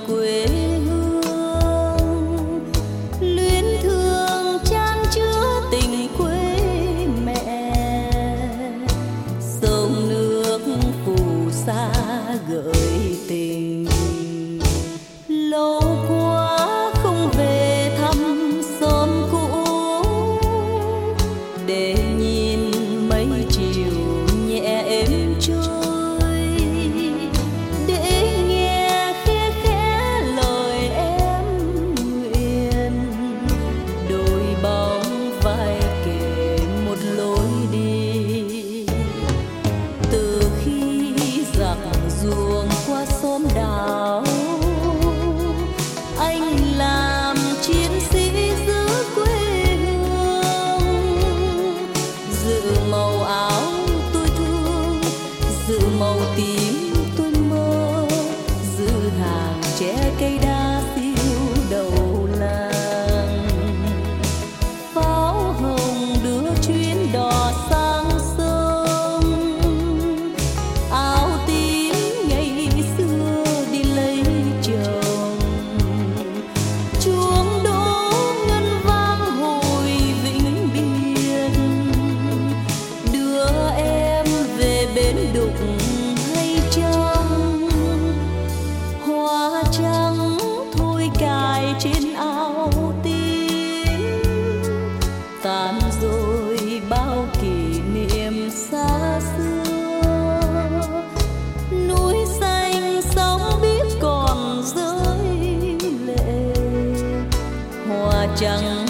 quê hương, luyến thương chan chứa tình quê mẹ. Sông nước phù sa gợi tình, lâu quá không về thăm xóm cũ, để nhìn mấy chiều nhẹ êm trôi, để nghe khe khẽ lời em nguyện. Đôi bóng vai kề một lối đi, từ khi giặc ruồng qua xóm đảo, anh làm chiến sĩ giữ quê hương. Giữ màu áo tôi thương, giữ màu tím tôi mơ, giữ hàng tre cây đa tiêu đầu làng. Pháo hồng đưa chuyến đò sang sông, áo tím ngày xưa đi lấy chồng. Chuông đỗ ngân vang hồi vĩnh biệt, đưa em về bến đục hay chăng. Hoa trắng thôi cài trên áo tím, tàn rồi bao kỷ niệm xa xưa. Núi xanh sóng biết còn rơi lệ, hoa trắng